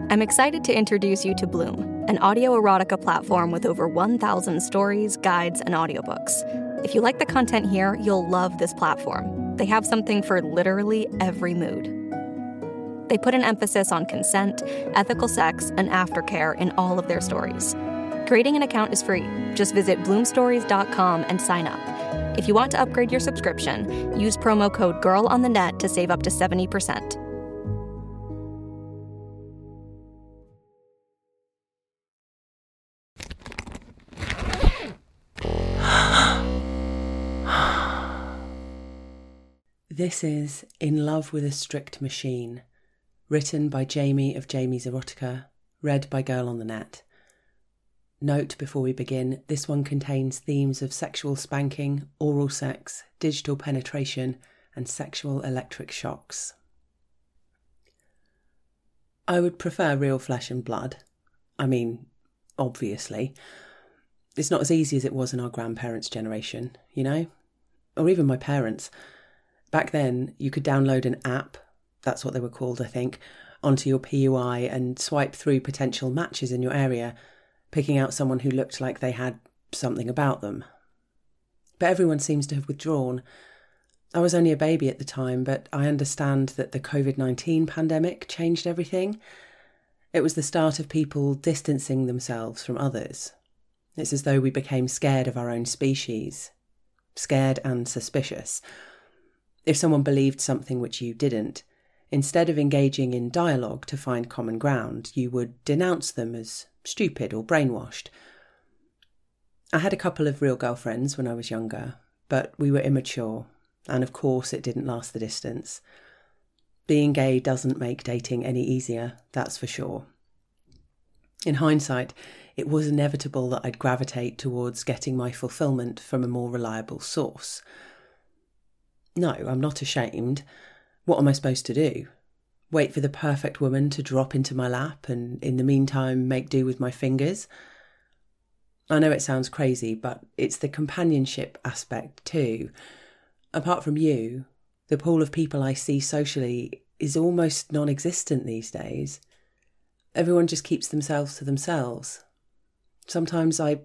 I'm excited to introduce you to Bloom, an audio erotica platform with over 1,000 stories, guides, and audiobooks. If you like the content here, you'll love this platform. They have something for literally every mood. They put an emphasis on consent, ethical sex, and aftercare in all of their stories. Creating an account is free. Just visit bloomstories.com and sign up. If you want to upgrade your subscription, use promo code GIRLONTHENET to save up to 70%. This is In Love with a Strict Machine, written by Jamie of Jamie's Erotica, read by Girl on the Net. Note before we begin, this one contains themes of sexual spanking, oral sex, digital penetration, and sexual electric shocks. I would prefer real flesh and blood. I mean, obviously. It's not as easy as it was in our grandparents' generation, you know? Or even my parents. Back then, you could download an app, that's what they were called, I think, onto your PUI and swipe through potential matches in your area, picking out someone who looked like they had something about them. But everyone seems to have withdrawn. I was only a baby at the time, but I understand that the COVID-19 pandemic changed everything. It was the start of people distancing themselves from others. It's as though we became scared of our own species. Scared and suspicious. If someone believed something which you didn't, instead of engaging in dialogue to find common ground, you would denounce them as stupid or brainwashed. I had a couple of real girlfriends when I was younger, but we were immature, and of course it didn't last the distance. Being gay doesn't make dating any easier, that's for sure. In hindsight, it was inevitable that I'd gravitate towards getting my fulfillment from a more reliable source. No, I'm not ashamed. What am I supposed to do? Wait for the perfect woman to drop into my lap and in the meantime make do with my fingers? I know it sounds crazy, but it's the companionship aspect too. Apart from you, the pool of people I see socially is almost non-existent these days. Everyone just keeps themselves to themselves. Sometimes I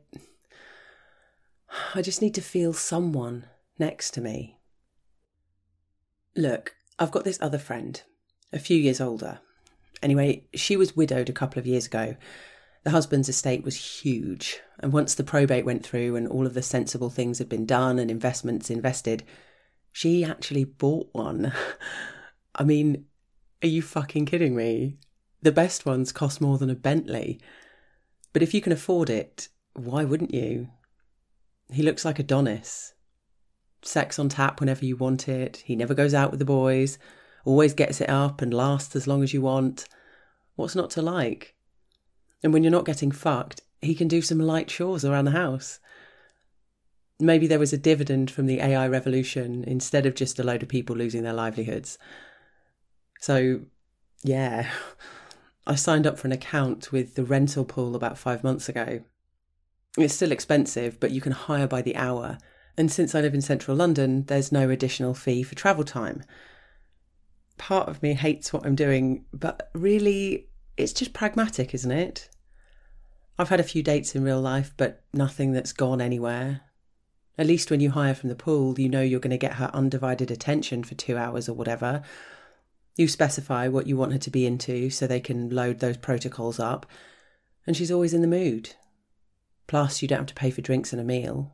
just need to feel someone next to me. Look, I've got this other friend, a few years older. Anyway, she was widowed a couple of years ago. The husband's estate was huge, and once the probate went through and all of the sensible things had been done and investments invested, she actually bought one. I mean, are you fucking kidding me? The best ones cost more than a Bentley. But if you can afford it, why wouldn't you? He looks like Adonis. Sex on tap whenever you want it. He never goes out with the boys. Always gets it up and lasts as long as you want. What's not to like? And when you're not getting fucked, he can do some light chores around the house. Maybe there was a dividend from the AI revolution instead of just a load of people losing their livelihoods. So, yeah, I signed up for an account with the rental pool about 5 months ago. It's still expensive, but you can hire by the hour. And since I live in central London, there's no additional fee for travel time. Part of me hates what I'm doing, but really, it's just pragmatic, isn't it? I've had a few dates in real life, but nothing that's gone anywhere. At least when you hire from the pool, you know you're going to get her undivided attention for 2 hours or whatever. You specify what you want her to be into so they can load those protocols up, and she's always in the mood. Plus, you don't have to pay for drinks and a meal.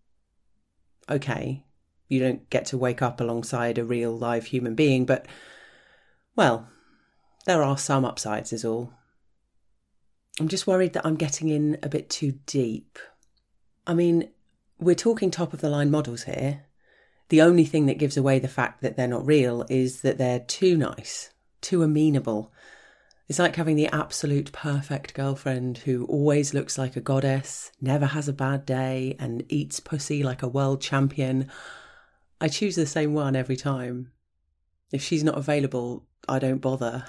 Okay, you don't get to wake up alongside a real live human being, but, well, there are some upsides is all. I'm just worried that I'm getting in a bit too deep. I mean, we're talking top of the line models here. The only thing that gives away the fact that they're not real is that they're too nice, too amenable. It's like having the absolute perfect girlfriend who always looks like a goddess, never has a bad day, and eats pussy like a world champion. I choose the same one every time. If she's not available, I don't bother.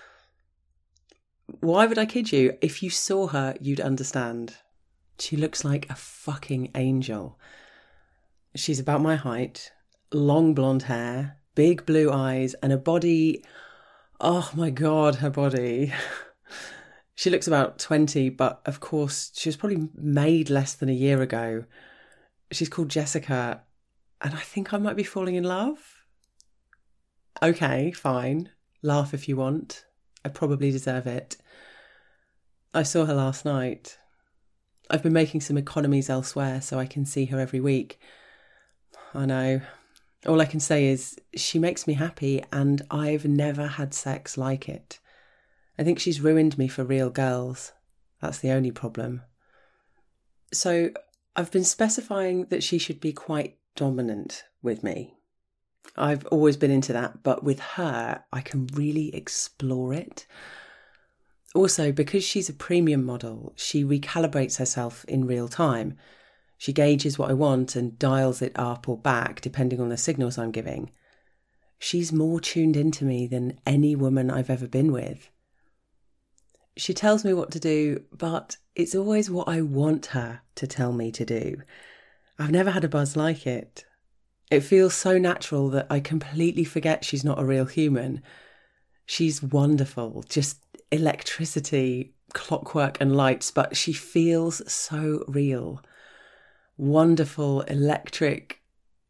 Why would I kid you? If you saw her, you'd understand. She looks like a fucking angel. She's about my height, long blonde hair, big blue eyes, and a body... Oh my God, her body. She looks about 20, but of course she was probably made less than a year ago. She's called Jessica, and I think I might be falling in love. Okay, fine. Laugh if you want. I probably deserve it. I saw her last night. I've been making some economies elsewhere so I can see her every week. I know. All I can say is she makes me happy, and I've never had sex like it. I think she's ruined me for real girls. That's the only problem. So I've been specifying that she should be quite dominant with me. I've always been into that, but with her, I can really explore it. Also, because she's a premium model, she recalibrates herself in real time. She gauges what I want and dials it up or back depending on the signals I'm giving. She's more tuned into me than any woman I've ever been with. She tells me what to do, but it's always what I want her to tell me to do. I've never had a buzz like it. It feels so natural that I completely forget she's not a real human. She's wonderful, just electricity, clockwork and lights, but she feels so real. Wonderful, electric.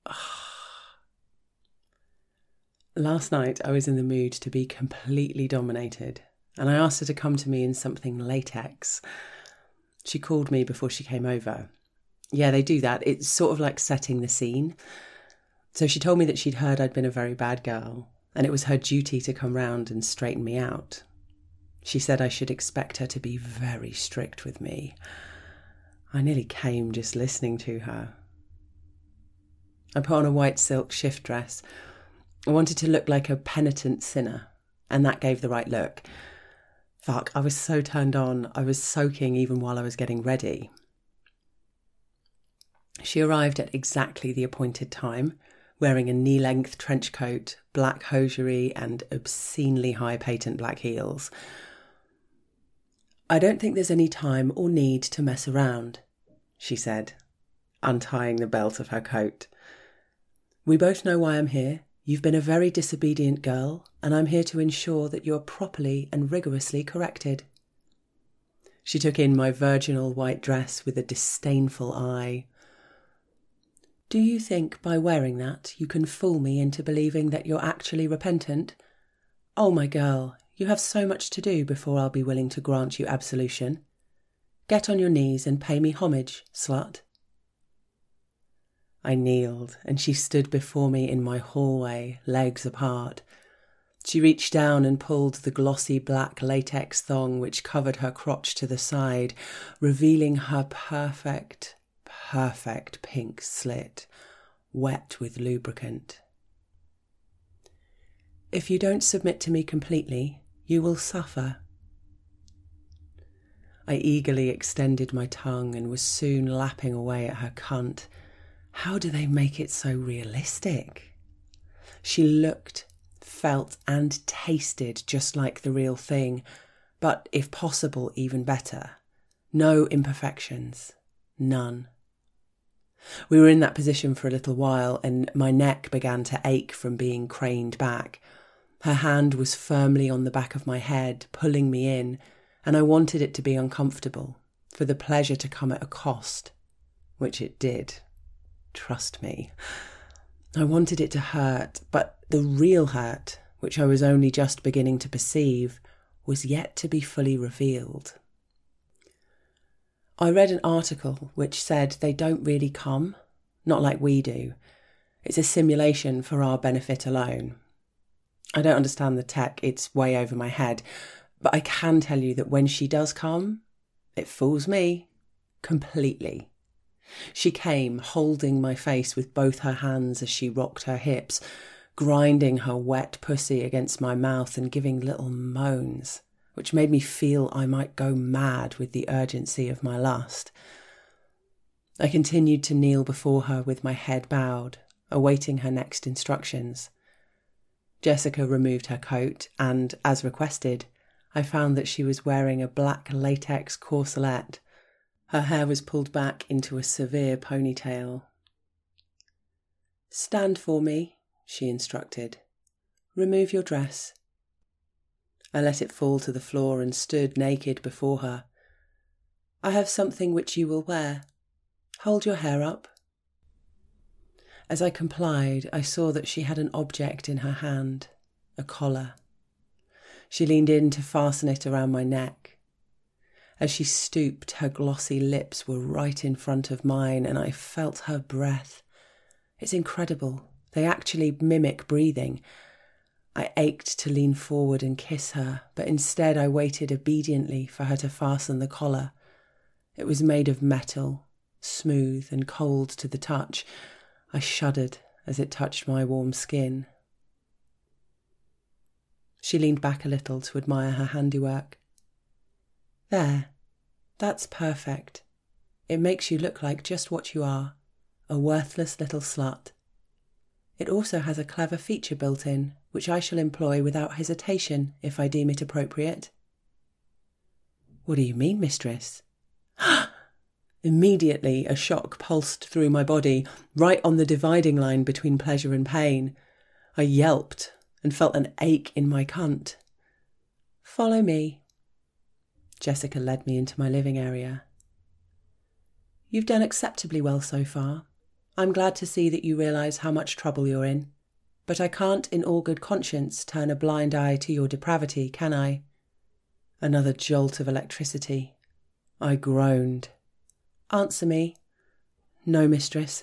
Last night I was in the mood to be completely dominated, and I asked her to come to me in something latex. She called me before she came over. Yeah, they do that. It's sort of like setting the scene. So she told me that she'd heard I'd been a very bad girl, and it was her duty to come round and straighten me out. She said I should expect her to be very strict with me. I nearly came just listening to her. I put on a white silk shift dress. I wanted to look like a penitent sinner, and that gave the right look. Fuck, I was so turned on. I was soaking even while I was getting ready. She arrived at exactly the appointed time, wearing a knee-length trench coat, black hosiery, and obscenely high patent black heels. I don't think there's any time or need to mess around, she said, untying the belt of her coat. We both know why I'm here. You've been a very disobedient girl, and I'm here to ensure that you're properly and rigorously corrected. She took in my virginal white dress with a disdainful eye. Do you think by wearing that you can fool me into believing that you're actually repentant? Oh, my girl, you have so much to do before I'll be willing to grant you absolution. Get on your knees and pay me homage, slut. I kneeled, and she stood before me in my hallway, legs apart. She reached down and pulled the glossy black latex thong which covered her crotch to the side, revealing her perfect pink slit, wet with lubricant. If you don't submit to me completely, you will suffer. I eagerly extended my tongue and was soon lapping away at her cunt. How do they make it so realistic? She looked, felt and tasted just like the real thing, but if possible, even better. No imperfections. None. We were in that position for a little while, and my neck began to ache from being craned back. Her hand was firmly on the back of my head, pulling me in, and I wanted it to be uncomfortable, for the pleasure to come at a cost, which it did. Trust me. I wanted it to hurt, but the real hurt, which I was only just beginning to perceive, was yet to be fully revealed. I read an article which said they don't really come, not like we do. It's a simulation for our benefit alone. I don't understand the tech, it's way over my head, but I can tell you that when she does come, it fools me completely. She came, holding my face with both her hands as she rocked her hips, grinding her wet pussy against my mouth and giving little moans, which made me feel I might go mad with the urgency of my lust. I continued to kneel before her with my head bowed, awaiting her next instructions. Jessica removed her coat and, as requested, I found that she was wearing a black latex corselet. Her hair was pulled back into a severe ponytail. "Stand for me," she instructed. "Remove your dress." I let it fall to the floor and stood naked before her. I have something which you will wear. Hold your hair up. As I complied, I saw that she had an object in her hand, a collar. She leaned in to fasten it around my neck. As she stooped, her glossy lips were right in front of mine, and I felt her breath. It's incredible. They actually mimic breathing. I ached to lean forward and kiss her, but instead I waited obediently for her to fasten the collar. It was made of metal, smooth and cold to the touch. I shuddered as it touched my warm skin. She leaned back a little to admire her handiwork. There, that's perfect. It makes you look like just what you are, a worthless little slut. It also has a clever feature built in, which I shall employ without hesitation if I deem it appropriate. What do you mean, mistress? Immediately, a shock pulsed through my body, right on the dividing line between pleasure and pain. I yelped and felt an ache in my cunt. Follow me. Jessica led me into my living area. You've done acceptably well so far. I'm glad to see that you realise how much trouble you're in. But I can't in all good conscience turn a blind eye to your depravity, can I? Another jolt of electricity. I groaned. Answer me. No, mistress.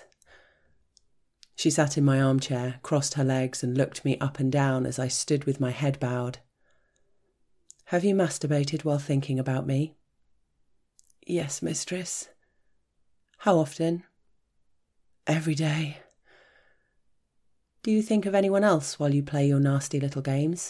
She sat in my armchair, crossed her legs and looked me up and down as I stood with my head bowed. Have you masturbated while thinking about me? Yes, mistress. How often? Every day. Do you think of anyone else while you play your nasty little games?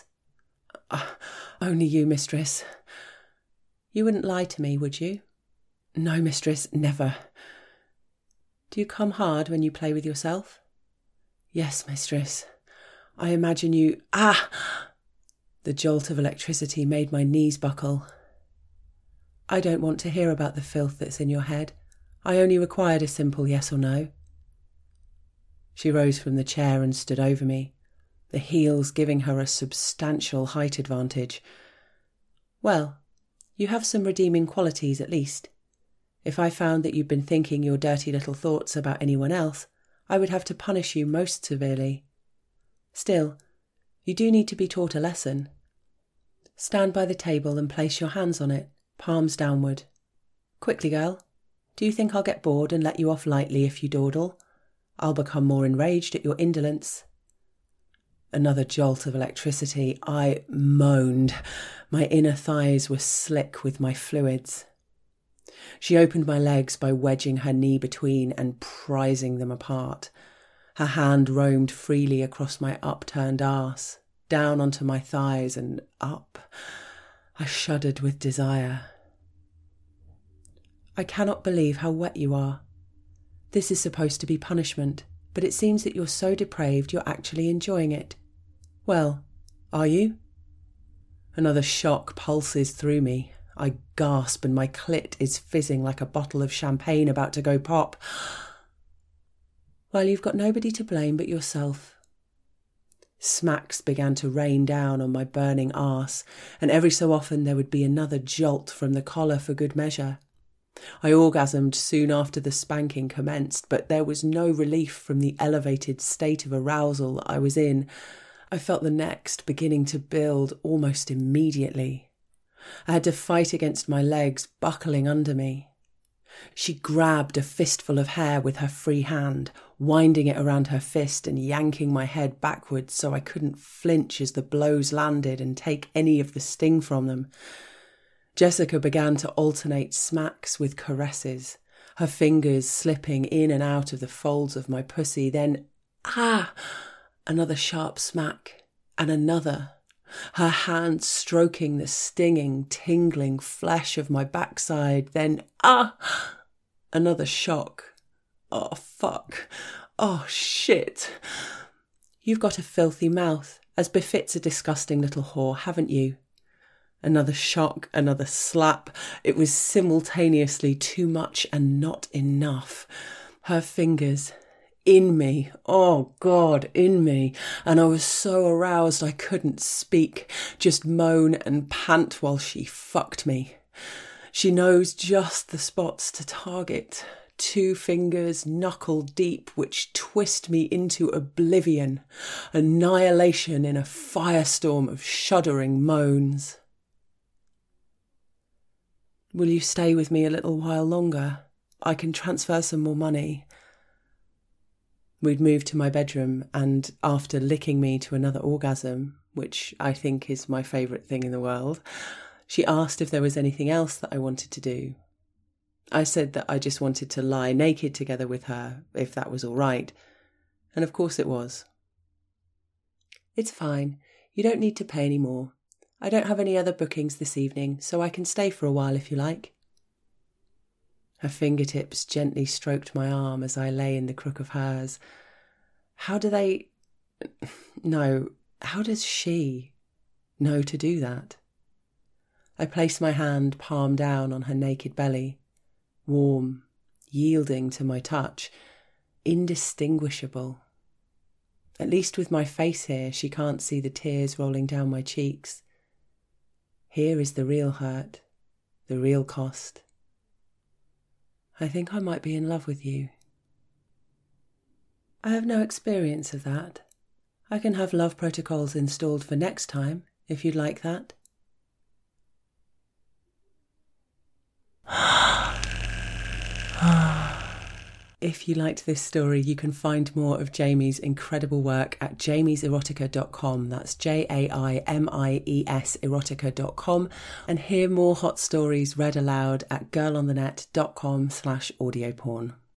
Only you, mistress. You wouldn't lie to me, would you? No, mistress, never. Do you come hard when you play with yourself? Yes, mistress. I imagine you... The jolt of electricity made my knees buckle. I don't want to hear about the filth that's in your head. I only required a simple yes or no. She rose from the chair and stood over me, the heels giving her a substantial height advantage. Well, you have some redeeming qualities at least. If I found that you'd been thinking your dirty little thoughts about anyone else, I would have to punish you most severely. Still, you do need to be taught a lesson. Stand by the table and place your hands on it, palms downward. Quickly, girl. Do you think I'll get bored and let you off lightly if you dawdle? I'll become more enraged at your indolence. Another jolt of electricity. I moaned. My inner thighs were slick with my fluids. She opened my legs by wedging her knee between and prizing them apart. Her hand roamed freely across my upturned arse, down onto my thighs and up. I shuddered with desire. I cannot believe how wet you are. This is supposed to be punishment, but it seems that you're so depraved you're actually enjoying it. Well, are you? Another shock pulses through me. I gasp and my clit is fizzing like a bottle of champagne about to go pop. Well, you've got nobody to blame but yourself. Smacks began to rain down on my burning arse, and every so often there would be another jolt from the collar for good measure. I orgasmed soon after the spanking commenced, but there was no relief from the elevated state of arousal I was in. I felt the next beginning to build almost immediately. I had to fight against my legs buckling under me. She grabbed a fistful of hair with her free hand, winding it around her fist and yanking my head backwards so I couldn't flinch as the blows landed and take any of the sting from them. Jessica began to alternate smacks with caresses, her fingers slipping in and out of the folds of my pussy. Then, another sharp smack, and another. Her hand stroking the stinging, tingling flesh of my backside. Then, another shock. Oh, fuck. Oh, shit. You've got a filthy mouth, as befits a disgusting little whore, haven't you? Another shock, another slap. It was simultaneously too much and not enough. Her fingers, in me. Oh God, in me. And I was so aroused I couldn't speak, just moan and pant while she fucked me. She knows just the spots to target. 2 fingers knuckle deep which twist me into oblivion, annihilation in a firestorm of shuddering moans. Will you stay with me a little while longer? I can transfer some more money. We'd moved to my bedroom, and after licking me to another orgasm, which I think is my favourite thing in the world, she asked if there was anything else that I wanted to do. I said that I just wanted to lie naked together with her, if that was all right. And of course it was. It's fine. You don't need to pay any more. I don't have any other bookings this evening, so I can stay for a while if you like. Her fingertips gently stroked my arm as I lay in the crook of hers. How does she know to do that? I placed my hand palm down on her naked belly. Warm, yielding to my touch, indistinguishable. At least with my face here, she can't see the tears rolling down my cheeks. Here is the real hurt, the real cost. I think I might be in love with you. I have no experience of that. I can have love protocols installed for next time, if you'd like that. If you liked this story, you can find more of Jamie's incredible work at jamieserotica.com. That's JAIMIES erotica.com. And hear more hot stories read aloud at girlonthenet.com/audioporn.